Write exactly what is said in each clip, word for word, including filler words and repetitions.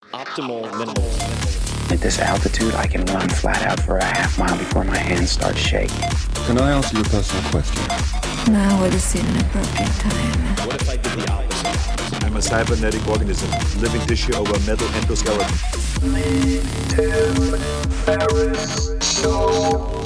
Optimal minerals. At this altitude, I can run flat out for a half mile before my hands start shaking. Can I ask you a personal question? Now would seem an appropriate time. What if I did the opposite? I'm a cybernetic organism, living tissue over a metal endoskeleton. Tim Ferriss Show.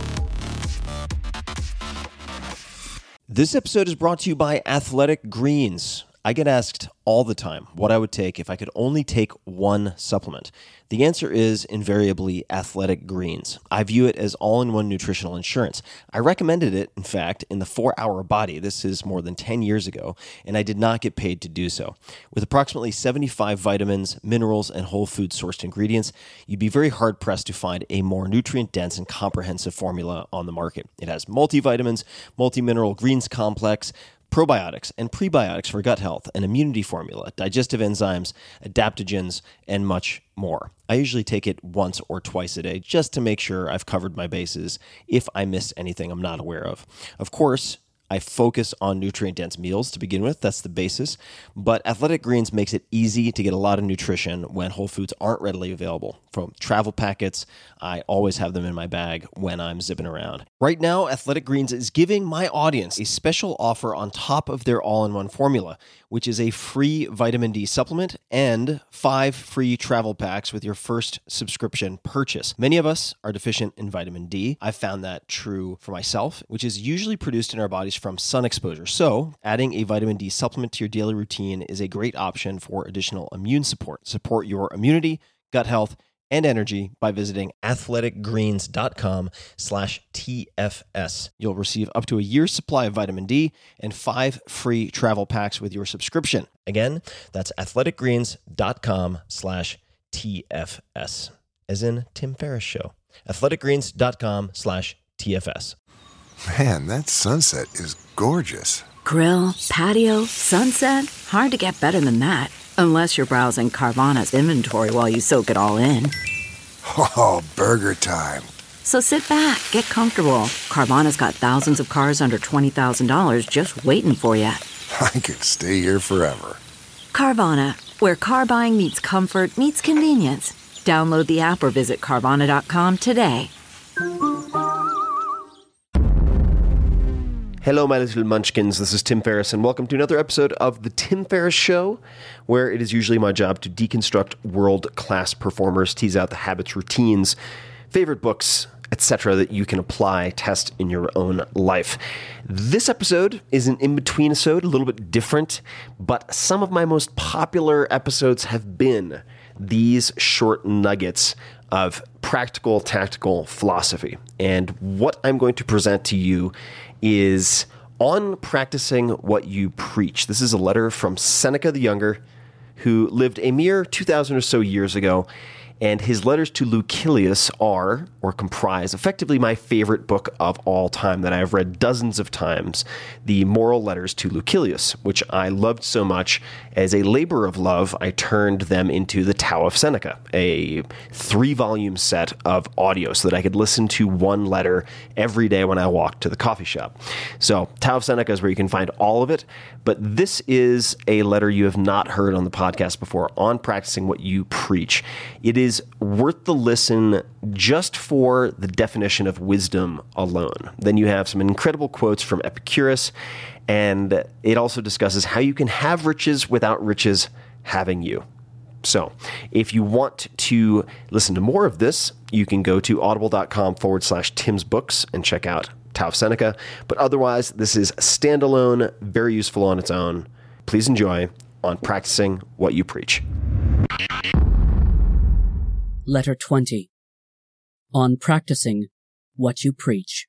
This episode is brought to you by Athletic Greens. I get asked all the time what I would take if I could only take one supplement. The answer is invariably Athletic Greens. I view it as all-in-one nutritional insurance. I recommended it, in fact, in the four hour Body. This is more than ten years ago, and I did not get paid to do so. With approximately seventy-five vitamins, minerals, and whole food-sourced ingredients, you'd be very hard-pressed to find a more nutrient-dense and comprehensive formula on the market. It has multivitamins, multi-mineral greens complex, probiotics and prebiotics for gut health, an immunity formula, digestive enzymes, adaptogens, and much more. I usually take it once or twice a day just to make sure I've covered my bases if I missed anything I'm not aware of. Of course, I focus on nutrient-dense meals to begin with. That's the basis. But Athletic Greens makes it easy to get a lot of nutrition when whole foods aren't readily available. From travel packets, I always have them in my bag when I'm zipping around. Right now, Athletic Greens is giving my audience a special offer on top of their all-in-one formula, which is a free vitamin D supplement and five free travel packs with your first subscription purchase. Many of us are deficient in vitamin D. I've found that true for myself, which is usually produced in our bodies from sun exposure. So adding a vitamin D supplement to your daily routine is a great option for additional immune support. Support your immunity, gut health, and energy by visiting athleticgreens.com slash TFS. You'll receive up to a year's supply of vitamin D and five free travel packs with your subscription. Again, that's athleticgreens.com slash TFS, as in Tim Ferriss Show. athleticgreens.com slash TFS. Man, that sunset is gorgeous. Grill, patio, sunset. Hard to get better than that. Unless you're browsing Carvana's inventory while you soak it all in. Oh, burger time. So sit back, get comfortable. Carvana's got thousands of cars under twenty thousand dollars just waiting for you. I could stay here forever. Carvana, where car buying meets comfort meets convenience. Download the app or visit Carvana dot com today. Hello, my little munchkins. This is Tim Ferriss, and welcome to another episode of The Tim Ferriss Show, where it is usually my job to deconstruct world-class performers, tease out the habits, routines, favorite books, et cetera that you can apply, test in your own life. This episode is an in-between episode, a little bit different, but some of my most popular episodes have been these short nuggets of practical, tactical philosophy. And what I'm going to present to you is on practicing what you preach. This is a letter from Seneca the Younger, who lived a mere two thousand or so years ago, and his letters to Lucilius are, or comprise, effectively my favorite book of all time that I have read dozens of times, the Moral Letters to Lucilius, which I loved so much. As a labor of love, I turned them into the Tao of Seneca, a three-volume set of audio so that I could listen to one letter every day when I walked to the coffee shop. So Tao of Seneca is where you can find all of it, but this is a letter you have not heard on the podcast before on practicing what you preach. It is is worth the listen just for the definition of wisdom alone. Then you have some incredible quotes from Epicurus, and it also discusses how you can have riches without riches having you. So if you want to listen to more of this, you can go to audible.com forward slash Tim's books and check out Tao of Seneca. But otherwise, this is standalone, very useful on its own. Please enjoy on practicing what you preach. Letter twenty. On practicing what you preach.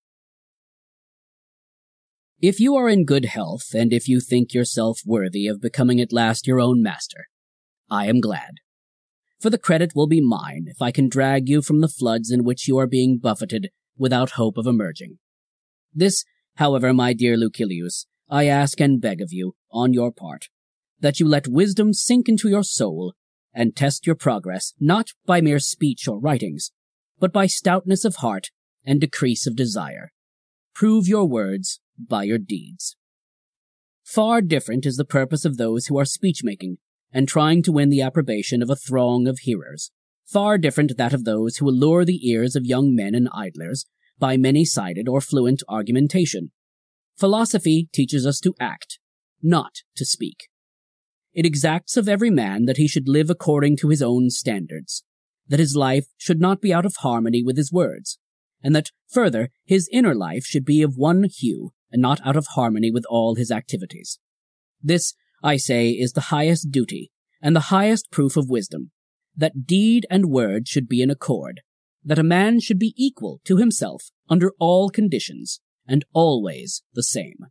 If you are in good health, and if you think yourself worthy of becoming at last your own master, I am glad. For the credit will be mine if I can drag you from the floods in which you are being buffeted without hope of emerging. This, however, my dear Lucilius, I ask and beg of you, on your part, that you let wisdom sink into your soul, and test your progress not by mere speech or writings, but by stoutness of heart and decrease of desire. Prove your words by your deeds. Far different is the purpose of those who are speech-making and trying to win the approbation of a throng of hearers, far different that of those who allure the ears of young men and idlers by many-sided or fluent argumentation. Philosophy teaches us to act, not to speak. It exacts of every man that he should live according to his own standards, that his life should not be out of harmony with his words, and that, further, his inner life should be of one hue and not out of harmony with all his activities. This, I say, is the highest duty and the highest proof of wisdom, that deed and word should be in accord, that a man should be equal to himself under all conditions, and always the same.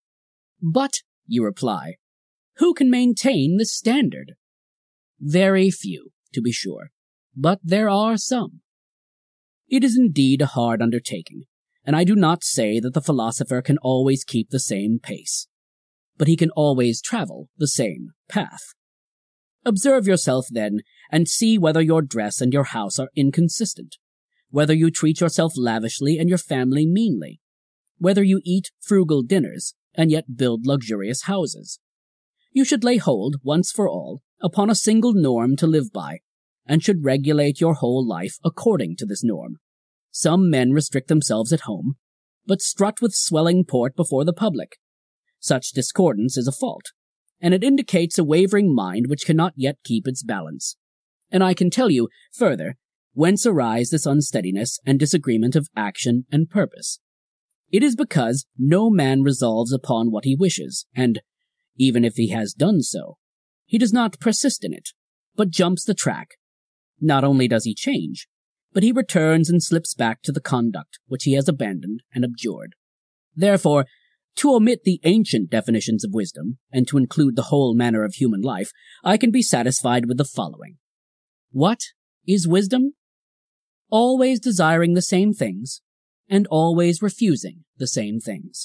But, you reply, who can maintain this standard? Very few, to be sure, but there are some. It is indeed a hard undertaking, and I do not say that the philosopher can always keep the same pace, but he can always travel the same path. Observe yourself, then, and see whether your dress and your house are inconsistent, whether you treat yourself lavishly and your family meanly, whether you eat frugal dinners and yet build luxurious houses. You should lay hold, once for all, upon a single norm to live by, and should regulate your whole life according to this norm. Some men restrict themselves at home, but strut with swelling port before the public. Such discordance is a fault, and it indicates a wavering mind which cannot yet keep its balance. And I can tell you, further, whence arise this unsteadiness and disagreement of action and purpose. It is because no man resolves upon what he wishes, and, even if he has done so, he does not persist in it, but jumps the track. Not only does he change, but he returns and slips back to the conduct which he has abandoned and abjured. Therefore, to omit the ancient definitions of wisdom, and to include the whole manner of human life, I can be satisfied with the following. What is wisdom? Always desiring the same things, and always refusing the same things.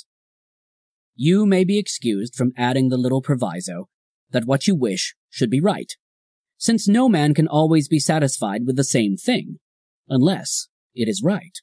You may be excused from adding the little proviso that what you wish should be right, since no man can always be satisfied with the same thing, unless it is right.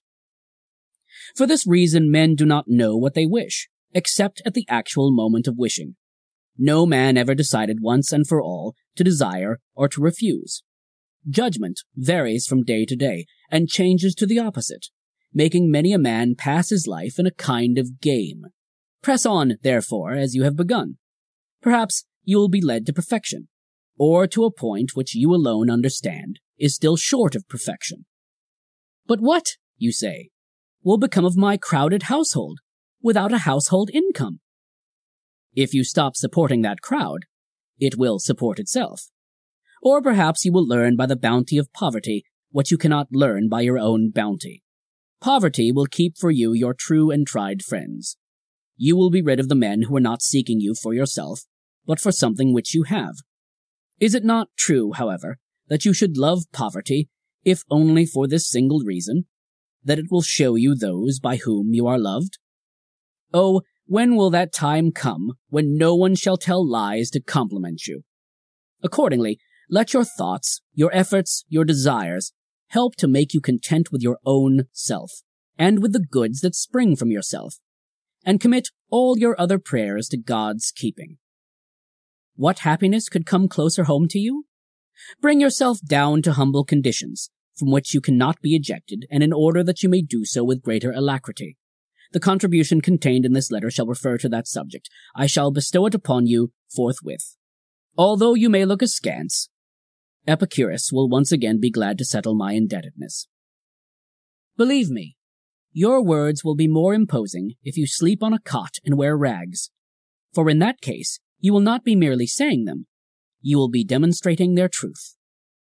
For this reason men do not know what they wish, except at the actual moment of wishing. No man ever decided once and for all to desire or to refuse. Judgment varies from day to day, and changes to the opposite, making many a man pass his life in a kind of game. Press on, therefore, as you have begun. Perhaps you will be led to perfection, or to a point which you alone understand is still short of perfection. But what, you say, will become of my crowded household, without a household income? If you stop supporting that crowd, it will support itself. Or perhaps you will learn by the bounty of poverty what you cannot learn by your own bounty. Poverty will keep for you your true and tried friends. You will be rid of the men who are not seeking you for yourself, but for something which you have. Is it not true, however, that you should love poverty, if only for this single reason, that it will show you those by whom you are loved? Oh, when will that time come when no one shall tell lies to compliment you? Accordingly, let your thoughts, your efforts, your desires, help to make you content with your own self, and with the goods that spring from yourself, and commit all your other prayers to God's keeping. What happiness could come closer home to you? Bring yourself down to humble conditions, from which you cannot be ejected, and in order that you may do so with greater alacrity. The contribution contained in this letter shall refer to that subject. I shall bestow it upon you forthwith. Although you may look askance, Epicurus will once again be glad to settle my indebtedness. Believe me, your words will be more imposing if you sleep on a cot and wear rags, for in that case you will not be merely saying them, you will be demonstrating their truth.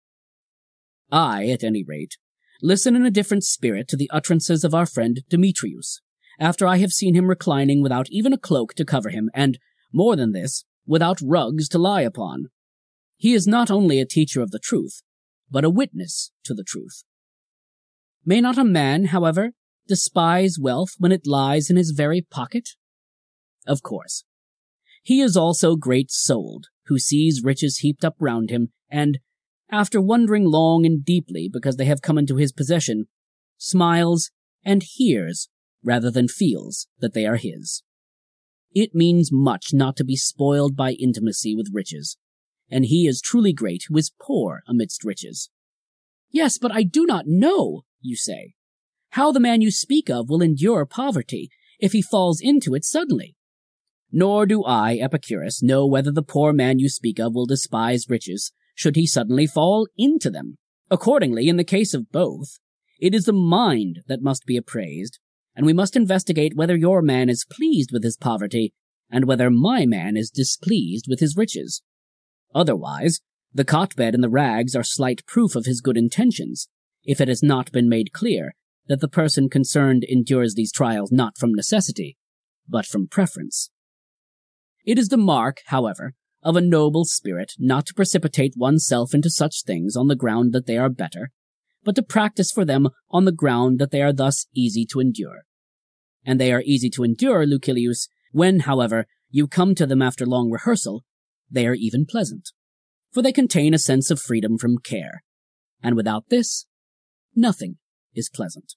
I, at any rate, listen in a different spirit to the utterances of our friend Demetrius, after I have seen him reclining without even a cloak to cover him, and, more than this, without rugs to lie upon. He is not only a teacher of the truth, but a witness to the truth. May not a man, however, despise wealth when it lies in his very pocket? Of course. He is also great-souled, who sees riches heaped up round him, and, after wondering long and deeply because they have come into his possession, smiles and hears rather than feels that they are his. It means much not to be spoiled by intimacy with riches. and he is truly great who is poor amidst riches. Yes, but I do not know, you say, how the man you speak of will endure poverty if he falls into it suddenly. Nor do I, Epicurus, know whether the poor man you speak of will despise riches should he suddenly fall into them. Accordingly, in the case of both, it is the mind that must be appraised, and we must investigate whether your man is pleased with his poverty and whether my man is displeased with his riches. Otherwise, the cot-bed and the rags are slight proof of his good intentions, if it has not been made clear that the person concerned endures these trials not from necessity, but from preference. It is the mark, however, of a noble spirit not to precipitate oneself into such things on the ground that they are better, but to practice for them on the ground that they are thus easy to endure. And they are easy to endure, Lucilius, when, however, you come to them after long rehearsal, they are even pleasant, for they contain a sense of freedom from care, and without this, nothing is pleasant.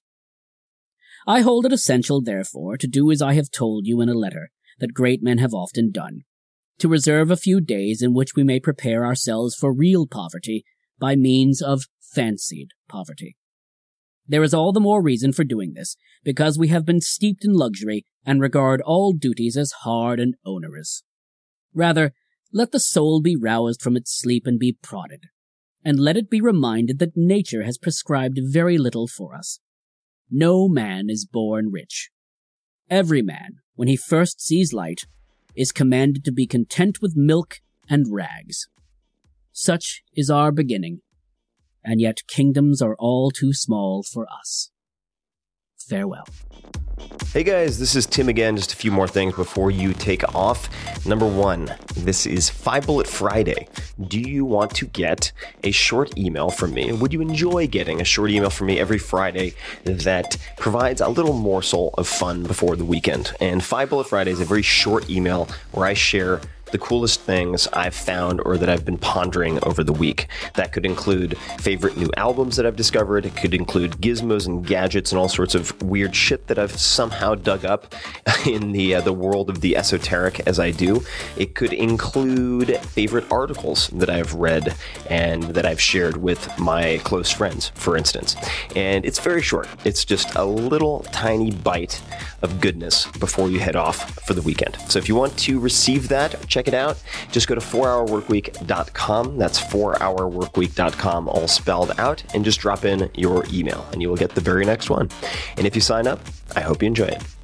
I hold it essential, therefore, to do as I have told you in a letter that great men have often done, to reserve a few days in which we may prepare ourselves for real poverty by means of fancied poverty. There is all the more reason for doing this, because we have been steeped in luxury and regard all duties as hard and onerous. Rather, let the soul be roused from its sleep and be prodded, and let it be reminded that nature has prescribed very little for us. No man is born rich. Every man, when he first sees light, is commanded to be content with milk and rags. Such is our beginning, and yet kingdoms are all too small for us. Farewell. Hey guys, this is Tim again. Just a few more things before you take off. Number one, this is Five Bullet Friday. Do you want to get a short email from me? Would you enjoy getting a short email from me every Friday that provides a little morsel of fun before the weekend? And Five Bullet Friday is a very short email where I share the coolest things I've found or that I've been pondering over the week. That could include favorite new albums that I've discovered. It could include gizmos and gadgets and all sorts of weird shit that I've somehow dug up in the uh, the world of the esoteric as I do. It could include favorite articles that I've read and that I've shared with my close friends, for instance. And it's very short. It's just a little tiny bite of goodness before you head off for the weekend. So if you want to receive that, check it out. Just go to four hour work week dot com. That's four hour work week dot com, all spelled out, and just drop in your email and you will get the very next one. And if you sign up, I hope you enjoy it.